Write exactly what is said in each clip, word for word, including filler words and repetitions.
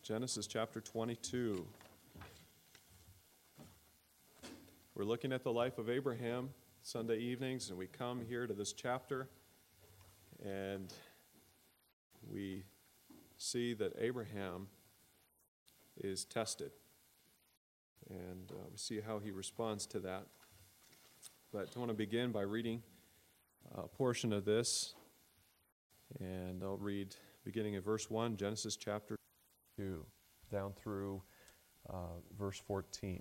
Genesis chapter twenty-two. We're looking at the life of Abraham Sunday evenings, and we come here to this chapter, and we see that Abraham is tested, and uh, we see how he responds to that. But I want to begin by reading a portion of this, and I'll read beginning at verse one, Genesis chapter two, down through uh, verse fourteen.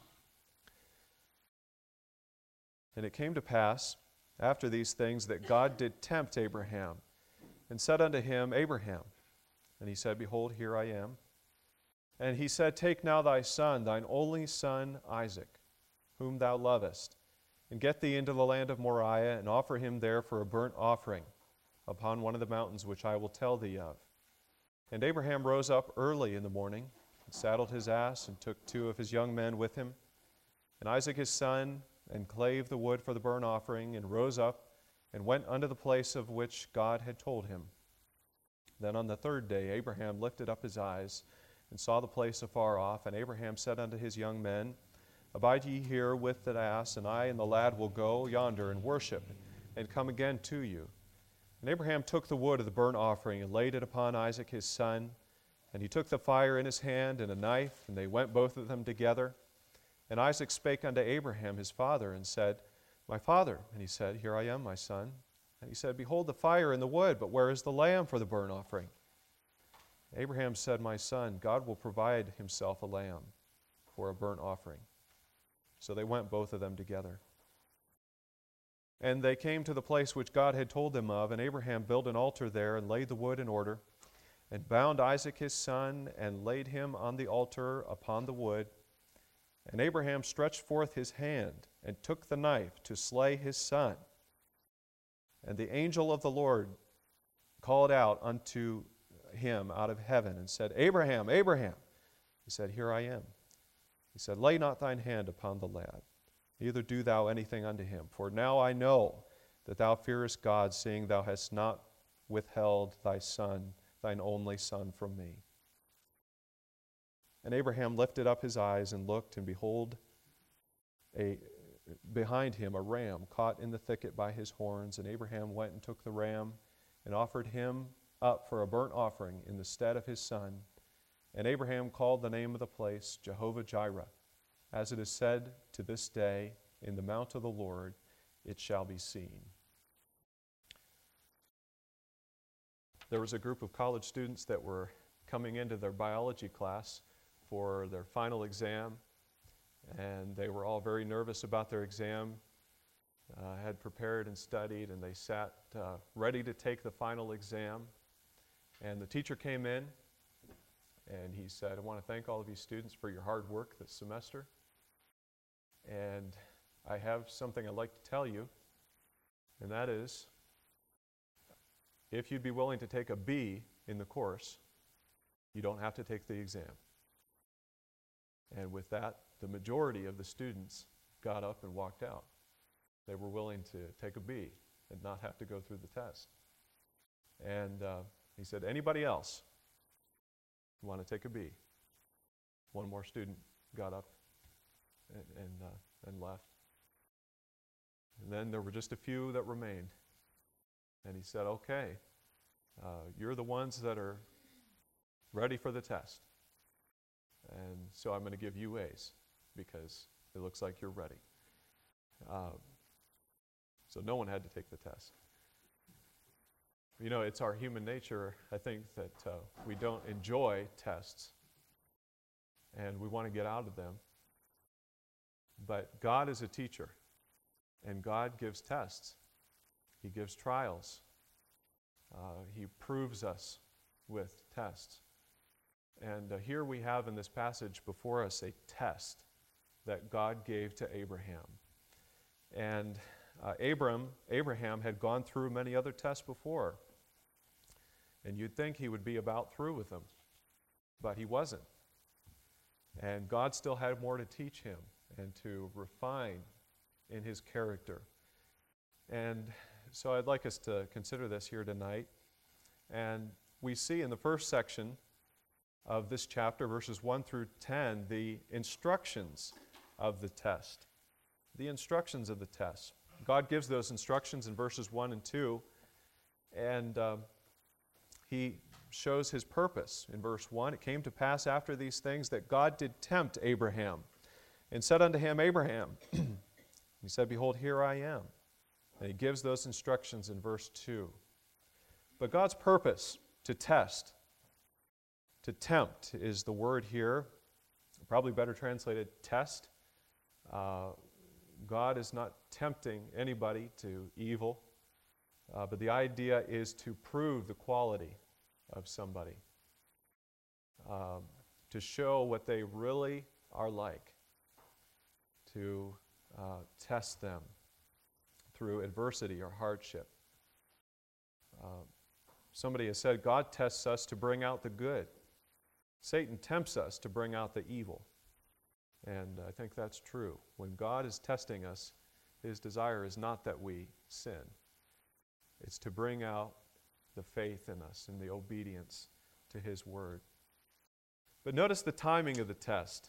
And it came to pass after these things that God did tempt Abraham, and said unto him, Abraham. And he said, Behold, here I am. And he said, Take now thy son, thine only son Isaac, whom thou lovest, and get thee into the land of Moriah, and offer him there for a burnt offering upon one of the mountains which I will tell thee of. And Abraham rose up early in the morning, and saddled his ass, and took two of his young men with him, and Isaac his son, and clave the wood for the burnt offering, and rose up, and went unto the place of which God had told him. Then on the third day Abraham lifted up his eyes, and saw the place afar off. And Abraham said unto his young men, Abide ye here with the ass, and I and the lad will go yonder and worship, and come again to you. And Abraham took the wood of the burnt offering, and laid it upon Isaac his son. And he took the fire in his hand, and a knife, and they went both of them together. And Isaac spake unto Abraham his father, and said, My father. And he said, Here I am, my son. And he said, Behold the fire and the wood, but where is the lamb for the burnt offering? Abraham said, My son, God will provide himself a lamb for a burnt offering. So they went both of them together. And they came to the place which God had told them of, and Abraham built an altar there, and laid the wood in order, and bound Isaac his son, and laid him on the altar upon the wood. And Abraham stretched forth his hand, and took the knife to slay his son. And the angel of the Lord called out unto him out of heaven, and said, Abraham, Abraham. He said, Here I am. He said, Lay not thine hand upon the lad, neither do thou anything unto him. For now I know that thou fearest God, seeing thou hast not withheld thy son, thine only son, from me. And Abraham lifted up his eyes and looked, and behold, a, behind him a ram caught in the thicket by his horns. And Abraham went and took the ram, and offered him up for a burnt offering in the stead of his son. And Abraham called the name of the place Jehovah-Jireh. As it is said to this day, In the mount of the Lord it shall be seen. There was a group of college students that were coming into their biology class for their final exam, and they were all very nervous about their exam, uh, had prepared and studied, and they sat uh, ready to take the final exam. And the teacher came in, and he said, I want to thank all of you students for your hard work this semester, and I have something I'd like to tell you, and that is, if you'd be willing to take a B in the course, you don't have to take the exam. And with that, the majority of the students got up and walked out. They were willing to take a B and not have to go through the test. And uh, he said, anybody else want to take a B? One more student got up and, and, uh, and left. And then there were just a few that remained. And he said, okay, uh, you're the ones that are ready for the test. And so I'm going to give you A's because it looks like you're ready. Uh, so no one had to take the test. You know, it's our human nature, I think, that uh, we don't enjoy tests and we want to get out of them. But God is a teacher, and God gives tests. He gives trials. Uh, he proves us with tests. And uh, here we have in this passage before us a test that God gave to Abraham. And uh, Abram, Abraham had gone through many other tests before. And you'd think he would be about through with them. But he wasn't. And God still had more to teach him and to refine in his character. And so I'd like us to consider this here tonight. And we see in the first section of this chapter, verses one through ten, the instructions of the test. The instructions of the test. God gives those instructions in verses one and two, and uh, he shows his purpose. In verse one, it came to pass after these things that God did tempt Abraham, and said unto him, Abraham, he said, Behold, here I am. And he gives those instructions in verse two. But God's purpose to test, to tempt is the word here, probably better translated test. Uh, God is not tempting anybody to evil, uh, but the idea is to prove the quality of somebody, um, to show what they really are like, to uh, test them through adversity or hardship. Uh, somebody has said, God tests us to bring out the good. Satan tempts us to bring out the evil. And I think that's true. When God is testing us, his desire is not that we sin. It's to bring out the faith in us and the obedience to his word. But notice the timing of the test.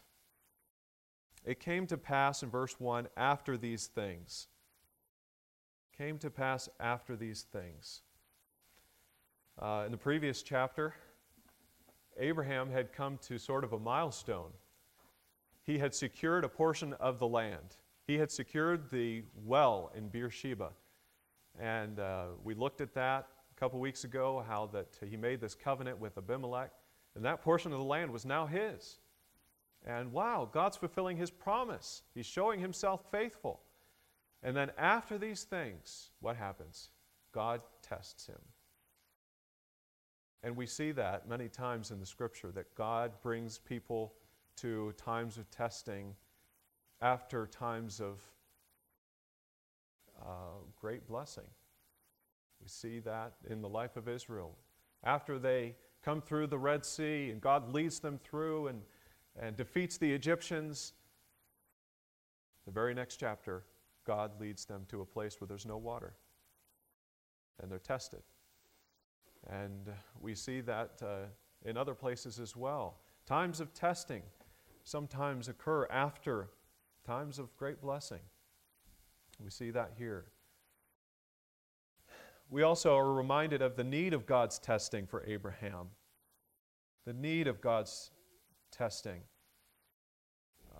It came to pass in verse one, after these things. Came to pass after these things. Uh, in the previous chapter, Abraham had come to sort of a milestone. He had secured a portion of the land. He had secured the well in Beersheba. And uh, we looked at that a couple weeks ago, how that he made this covenant with Abimelech, and that portion of the land was now his. And wow, God's fulfilling his promise. He's showing himself faithful. And then after these things, what happens? God tests him. And we see that many times in the Scripture, that God brings people to times of testing after times of uh, great blessing. We see that in the life of Israel. After they come through the Red Sea and God leads them through and, and defeats the Egyptians, the very next chapter, God leads them to a place where there's no water. And they're tested. And we see that uh, in other places as well. Times of testing sometimes occur after times of great blessing. We see that here. We also are reminded of the need of God's testing for Abraham. The need of God's testing. Uh,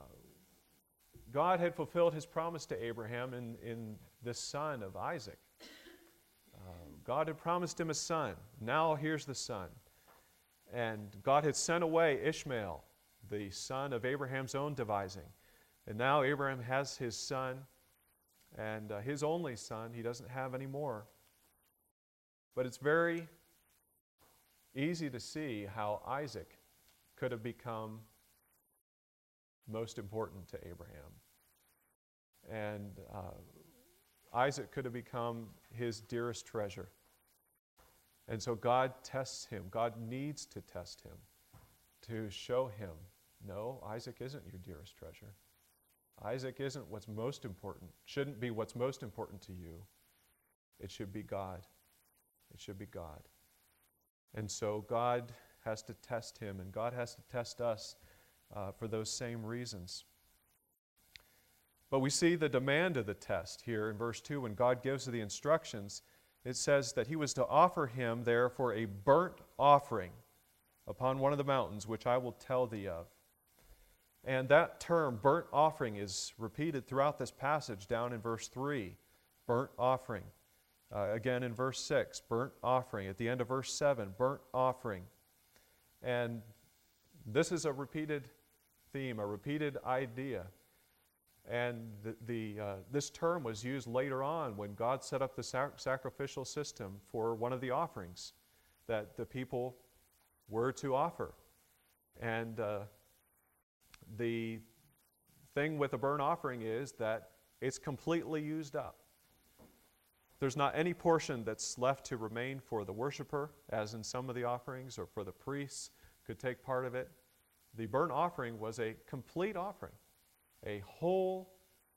God had fulfilled his promise to Abraham in, in this son of Isaac. Uh, God had promised him a son. Now here's the son. And God had sent away Ishmael, the son of Abraham's own devising. And now Abraham has his son, and uh, his only son. He doesn't have any more. But it's very easy to see how Isaac could have become most important to Abraham. And uh, Isaac could have become his dearest treasure. And so God tests him. God needs to test him to show him, no, Isaac isn't your dearest treasure. Isaac isn't what's most important, shouldn't be what's most important to you. It should be God. It should be God. And so God has to test him, and God has to test us uh, for those same reasons. But we see the demand of the test here in verse two. When God gives the instructions, it says that he was to offer him there for a burnt offering upon one of the mountains, which I will tell thee of. And that term, burnt offering, is repeated throughout this passage down in verse three. Burnt offering. Uh, again in verse six, burnt offering. At the end of verse seven, burnt offering. And this is a repeated theme, a repeated idea. And the, the, uh, this term was used later on when God set up the sac- sacrificial system for one of the offerings that the people were to offer. And uh, the thing with a burnt offering is that it's completely used up. There's not any portion that's left to remain for the worshiper, as in some of the offerings, or for the priests could take part of it. The burnt offering was a complete offering, a whole,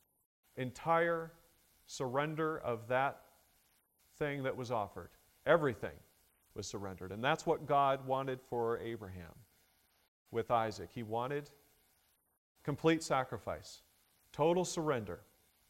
entire surrender of that thing that was offered. Everything was surrendered. And that's what God wanted for Abraham. with Isaac. He wanted complete sacrifice, total surrender.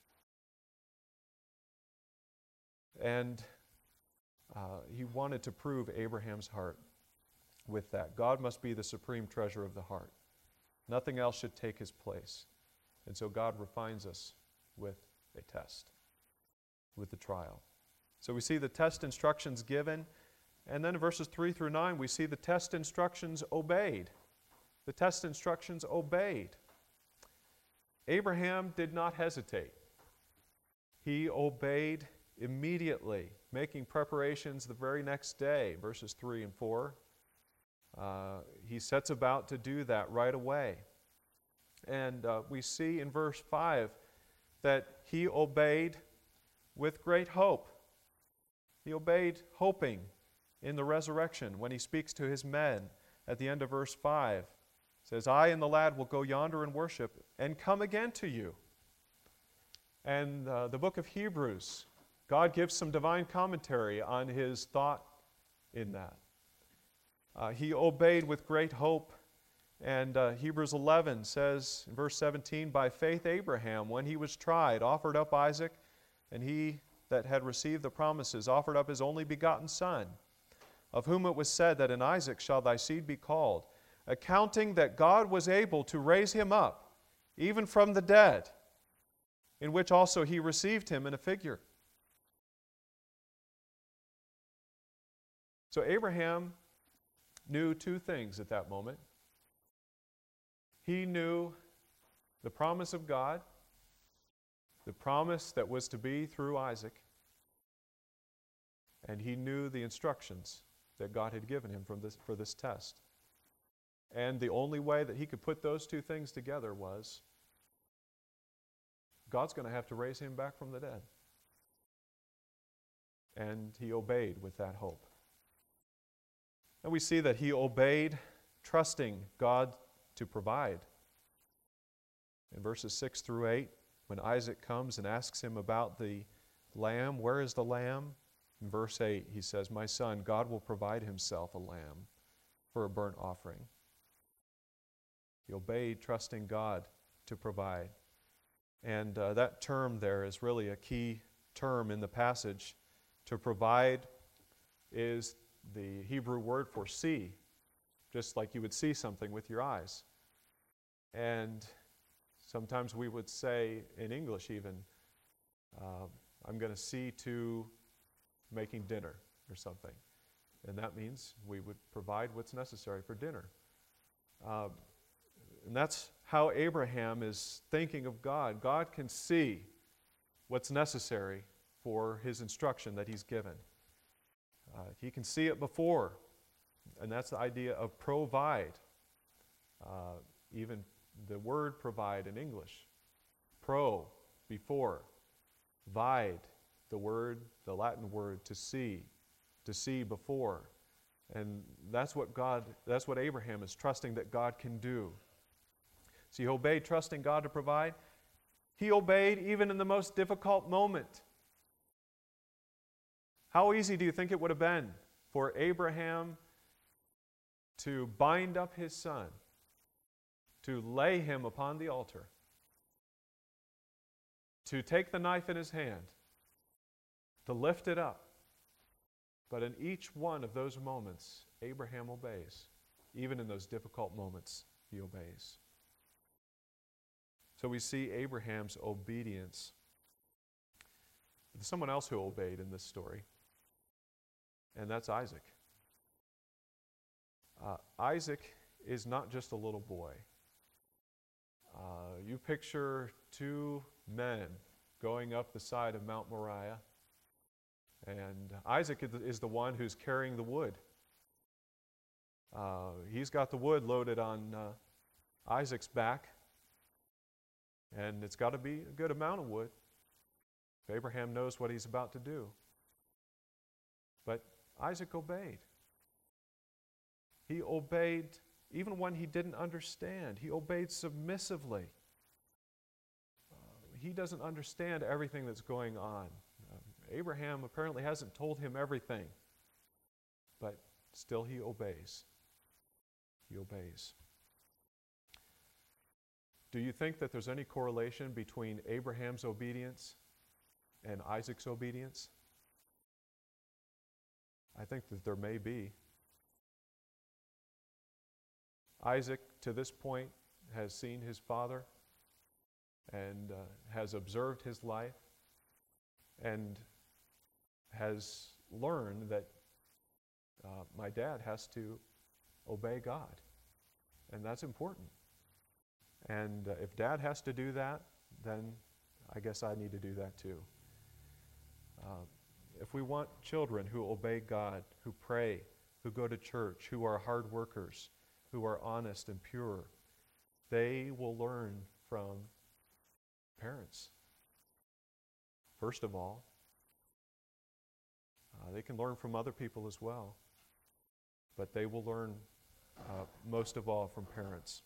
And uh, he wanted to prove Abraham's heart with that. God must be the supreme treasure of the heart. Nothing else should take his place. And so God refines us with a test, with the trial. So we see the test instructions given, and then in verses three through nine, we see the test instructions obeyed. The test instructions obeyed. Abraham did not hesitate. He obeyed immediately, making preparations the very next day, verses three and four. Uh, he sets about to do that right away. And uh, we see in verse five that he obeyed with great hope. He obeyed hoping in the resurrection when he speaks to his men at the end of verse five. He says, I and the lad will go yonder and worship and come again to you. And uh, the book of Hebrews, God gives some divine commentary on his thought in that. Uh, he obeyed with great hope. And uh, Hebrews eleven says in verse seventeen, by faith Abraham, when he was tried, offered up Isaac, and he that had received the promises offered up his only begotten son, of whom it was said that in Isaac shall thy seed be called, accounting that God was able to raise him up, even from the dead, in which also he received him in a figure. So Abraham knew two things at that moment. He knew the promise of God, the promise that was to be through Isaac, and he knew the instructions that God had given him from this, for this test. And the only way that he could put those two things together was God's going to have to raise him back from the dead. And he obeyed with that hope. And we see that he obeyed, trusting God to provide. In verses six through eight, when Isaac comes and asks him about the lamb, where is the lamb? In verse eight, he says, my son, God will provide himself a lamb for a burnt offering. He obeyed, trusting God to provide. And uh, that term there is really a key term in the passage. To provide is the Hebrew word for see, just like you would see something with your eyes. And sometimes we would say in English even, uh, I'm going to see to making dinner or something. And that means we would provide what's necessary for dinner. Uh, and that's how Abraham is thinking of God. God can see what's necessary for his instruction that he's given. Uh, he can see it before. And that's the idea of provide. Uh, even the word provide in English. Pro, before. Vide, the word, the Latin word to see. To see before. And that's what God, that's what Abraham is trusting that God can do. So he obeyed, trusting God to provide. He obeyed even in the most difficult moment. How easy do you think it would have been for Abraham to bind up his son, to lay him upon the altar, to take the knife in his hand, to lift it up? But in each one of those moments, Abraham obeys. Even in those difficult moments, he obeys. So we see Abraham's obedience. There's someone else who obeyed in this story, and that's Isaac. Uh, Isaac is not just a little boy. Uh, you picture two men going up the side of Mount Moriah, and Isaac is the one who's carrying the wood. Uh, he's got the wood loaded on uh, Isaac's back, and it's got to be a good amount of wood. Abraham knows what he's about to do. But Isaac obeyed. He obeyed even when he didn't understand. He obeyed submissively. Uh, he doesn't understand everything that's going on. Um, Abraham apparently hasn't told him everything, but still he obeys. He obeys. do you think that there's any correlation between Abraham's obedience and Isaac's obedience? I think that there may be. Isaac, to this point, has seen his father and uh, has observed his life and has learned that uh, my dad has to obey God. And that's important. And uh, if dad has to do that, then I guess I need to do that too. Uh, if we want children who obey God, who pray, who go to church, who are hard workers, who are honest and pure, they will learn from parents. First of all, uh, they can learn from other people as well, but they will learn uh, most of all from parents.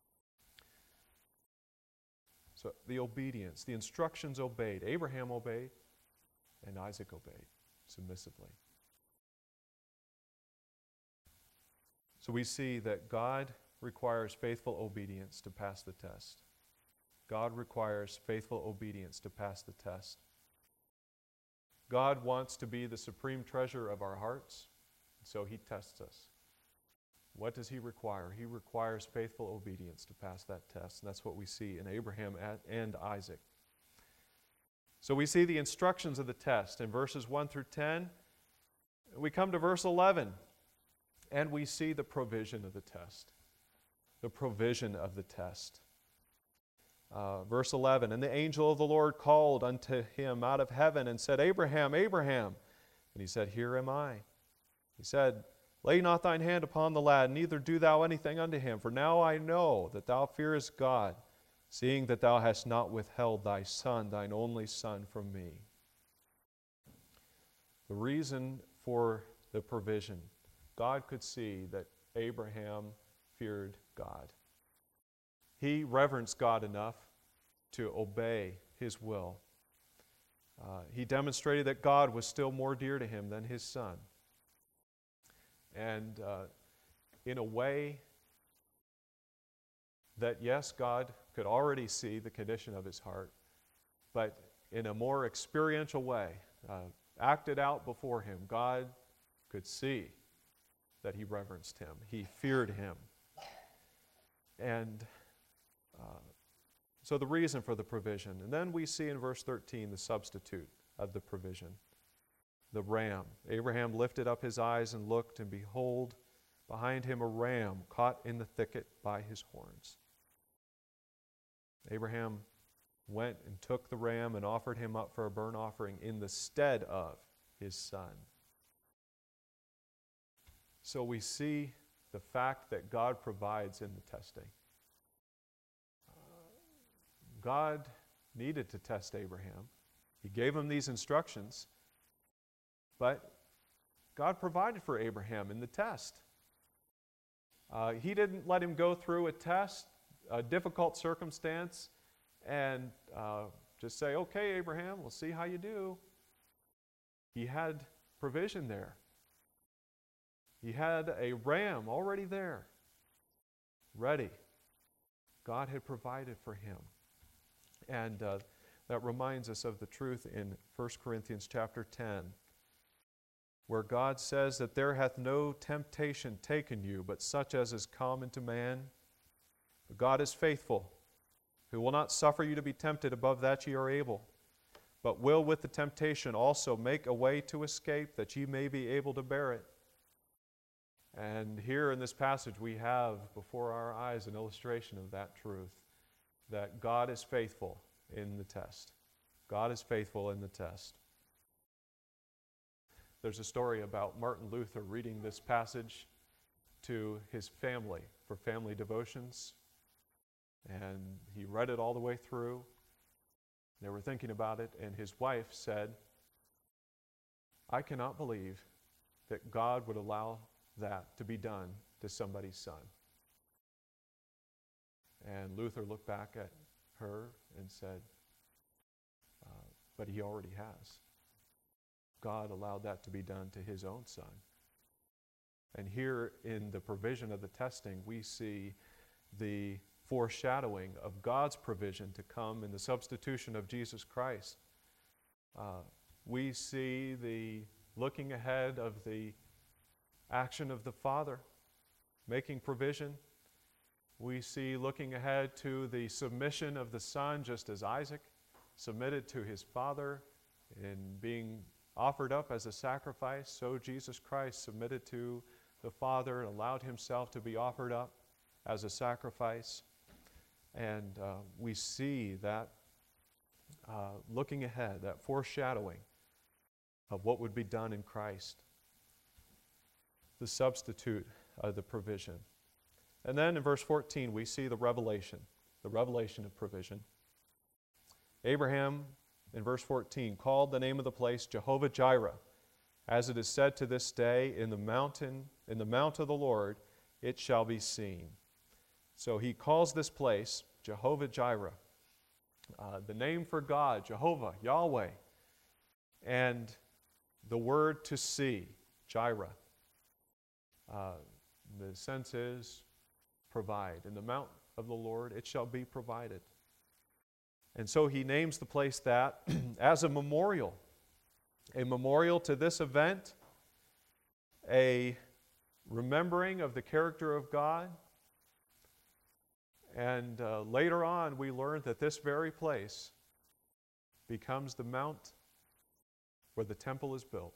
So the obedience, the instructions obeyed. Abraham obeyed, and Isaac obeyed submissively. So we see that God requires faithful obedience to pass the test. God requires faithful obedience to pass the test. God wants to be the supreme treasure of our hearts, so He tests us. What does He require? He requires faithful obedience to pass that test, and that's what we see in Abraham and Isaac. So we see the instructions of the test in verses one through ten. We come to verse eleven, and we see the provision of the test. The provision of the test. Uh, verse eleven, and the angel of the Lord called unto him out of heaven and said, Abraham, Abraham. And he said, Here am I. He said, Lay not thine hand upon the lad, neither do thou anything unto him. For now I know that thou fearest God, seeing that thou hast not withheld thy son, thine only son, from me. The reason for the provision, God could see that Abraham feared God. He reverenced God enough to obey His will. Uh, he demonstrated that God was still more dear to him than his son. And uh, in a way that, yes, God could already see the condition of his heart, but in a more experiential way, uh, acted out before him, God could see that he reverenced him. He feared him. And uh, so the reason for the provision. And then we see in verse thirteen the substitute of the provision. The ram. Abraham lifted up his eyes and looked, and behold, behind him a ram caught in the thicket by his horns. Abraham went and took the ram and offered him up for a burnt offering in the stead of his son. So we see the fact that God provides in the testing. God needed to test Abraham. He gave him these instructions, but God provided for Abraham in the test. Uh, he didn't let him go through a test, a difficult circumstance, and uh, just say, okay, Abraham, we'll see how you do. He had provision there. He had a ram already there, ready. God had provided for him. And uh, that reminds us of the truth in First Corinthians chapter ten, where God says that there hath no temptation taken you, but such as is common to man. But God is faithful, who will not suffer you to be tempted above that ye are able, but will with the temptation also make a way to escape, that ye may be able to bear it. And here in this passage we have before our eyes an illustration of that truth, that God is faithful in the test. God is faithful in the test. There's a story about Martin Luther reading this passage to his family for family devotions. And he read it all the way through. They were thinking about it, and his wife said, I cannot believe that God would allow that to be done to somebody's son. And Luther looked back at her and said, uh, but he already has. God allowed that to be done to his own son. And here in the provision of the testing, we see the foreshadowing of God's provision to come in the substitution of Jesus Christ. Uh, we see the looking ahead of the action of the Father, making provision. We see looking ahead to the submission of the Son, just as Isaac submitted to his Father in being offered up as a sacrifice, so Jesus Christ submitted to the Father and allowed himself to be offered up as a sacrifice. And uh, we see that uh, looking ahead, that foreshadowing of what would be done in Christ, the substitute of the provision. And then in verse fourteen, we see the revelation, the revelation of provision. Abraham, in verse fourteen, called the name of the place Jehovah Jireh. As it is said to this day, in the mountain, in the mount of the Lord, it shall be seen. So he calls this place Jehovah Jireh, uh, the name for God, Jehovah, Yahweh, and the word to see, Jireh. Uh, the sense is provide. In the mount of the Lord, it shall be provided. And so he names the place that as a memorial, a memorial to this event, a remembering of the character of God. And uh, later on, we learn that this very place becomes the mount where the temple is built.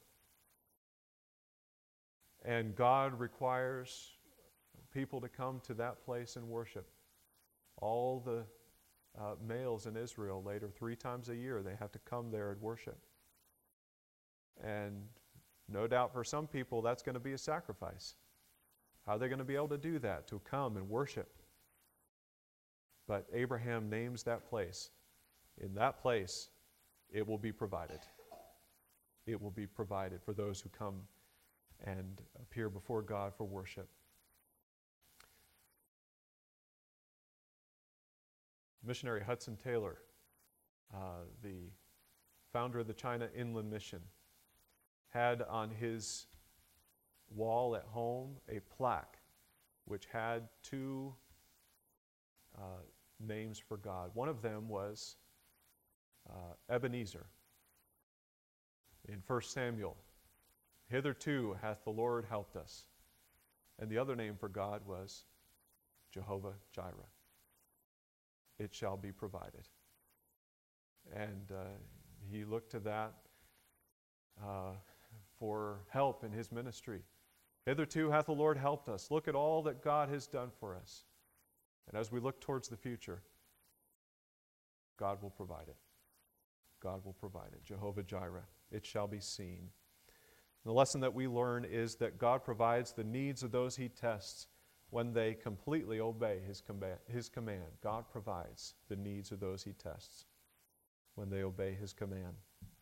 And God requires people to come to that place and worship. All the uh, males in Israel later, three times a year, they have to come there and worship. And no doubt for some people, that's going to be a sacrifice. How are they going to be able to do that, to come and worship? But Abraham names that place. In that place, it will be provided. It will be provided for those who come and appear before God for worship. Missionary Hudson Taylor, uh, the founder of the China Inland Mission, had on his wall at home a plaque which had two uh, names for God. One of them was uh, Ebenezer. In First Samuel, hitherto hath the Lord helped us. And the other name for God was Jehovah Jireh. It shall be provided. And uh, he looked to that uh, for help in his ministry. Hitherto hath the Lord helped us. Look at all that God has done for us. And as we look towards the future, God will provide it. God will provide it. Jehovah Jireh. It shall be seen. The lesson that we learn is that God provides the needs of those he tests when they completely obey his command. His command. God provides the needs of those he tests when they obey his command.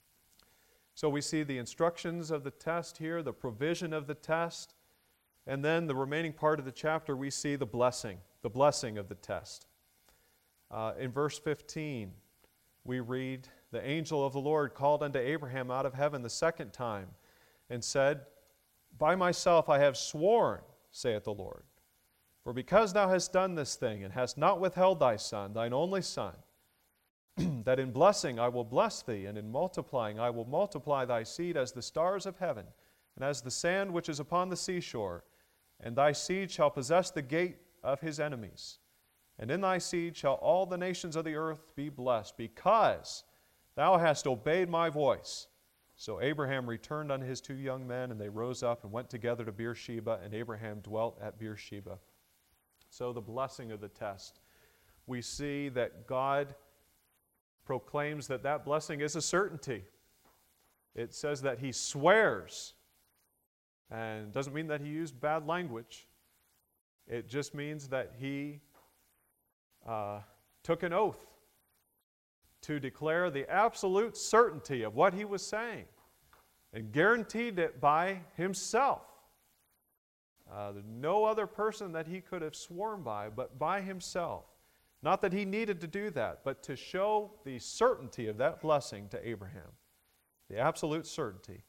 So we see the instructions of the test here, the provision of the test, and then the remaining part of the chapter we see the blessing, the blessing of the test. Uh, in verse fifteen, we read, "The angel of the Lord called unto Abraham out of heaven the second time, and said, By myself I have sworn, saith the Lord, for because thou hast done this thing, and hast not withheld thy son, thine only son, that in blessing I will bless thee, and in multiplying I will multiply thy seed as the stars of heaven, and as the sand which is upon the seashore, and thy seed shall possess the gate of his enemies. And in thy seed shall all the nations of the earth be blessed, because thou hast obeyed my voice. So Abraham returned unto his two young men, and they rose up and went together to Beersheba, and Abraham dwelt at Beersheba." So the blessing of the test. We see that God proclaims that that blessing is a certainty. It says that he swears, and it doesn't mean that he used bad language. It just means that he uh, took an oath to declare the absolute certainty of what he was saying, and guaranteed it by himself. Uh, no other person that he could have sworn by, but by himself. Not that he needed to do that, but to show the certainty of that blessing to Abraham. The absolute certainty.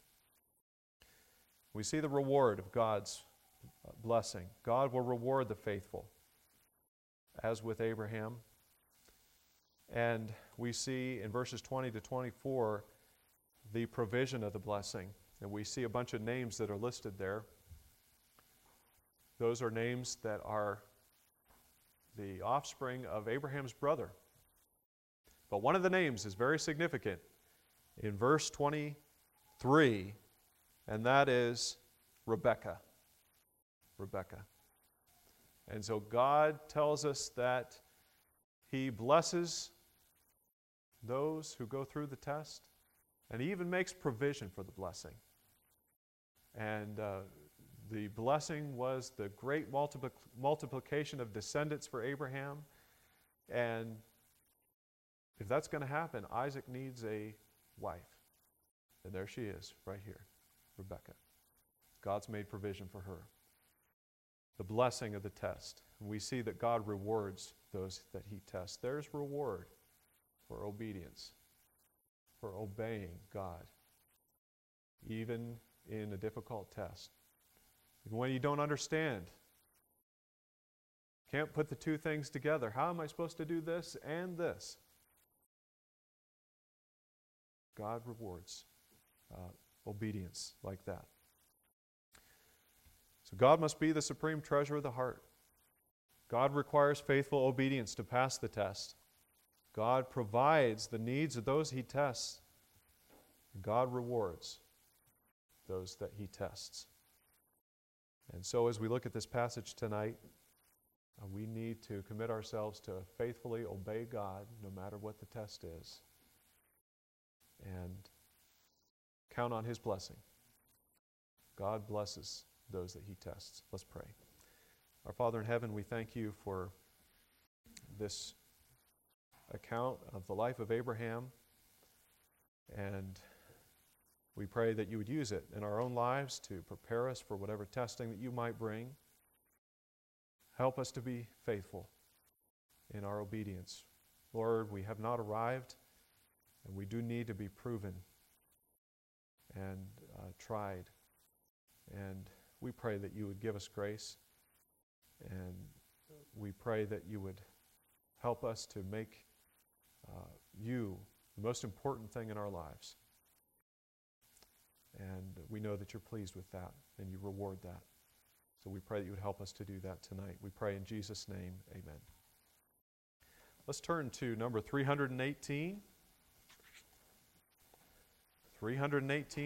We see the reward of God's blessing. God will reward the faithful as with Abraham. And we see in verses twenty to twenty-four the provision of the blessing. And we see a bunch of names that are listed there. Those are names that are the offspring of Abraham's brother. But one of the names is very significant in verse twenty-three, and that is Rebekah. Rebekah. And so God tells us that He blesses those who go through the test, and He even makes provision for the blessing. And uh, the blessing was the great multipli- multiplication of descendants for Abraham. And if that's going to happen, Isaac needs a wife. And there she is, right here, Rebekah. God's made provision for her. The blessing of the test. And we see that God rewards those that He tests. There's reward for obedience, for obeying God, even in a difficult test. Even when you don't understand, can't put the two things together. How am I supposed to do this and this? God rewards uh, obedience like that. So God must be the supreme treasure of the heart. God requires faithful obedience to pass the test. God provides the needs of those He tests. God rewards those that He tests. And so as we look at this passage tonight, uh, we need to commit ourselves to faithfully obey God no matter what the test is, and count on His blessing. God blesses those that He tests. Let's pray. Our Father in heaven, we thank You for this account of the life of Abraham, and we pray that You would use it in our own lives to prepare us for whatever testing that You might bring. Help us to be faithful in our obedience. Lord, we have not arrived, and we do need to be proven and uh, tried. And we pray that You would give us grace, and we pray that You would help us to make uh, You the most important thing in our lives. And we know that You're pleased with that, and You reward that. So we pray that You would help us to do that tonight. We pray in Jesus' name, amen. Let's turn to number three hundred eighteen. three hundred eighteen.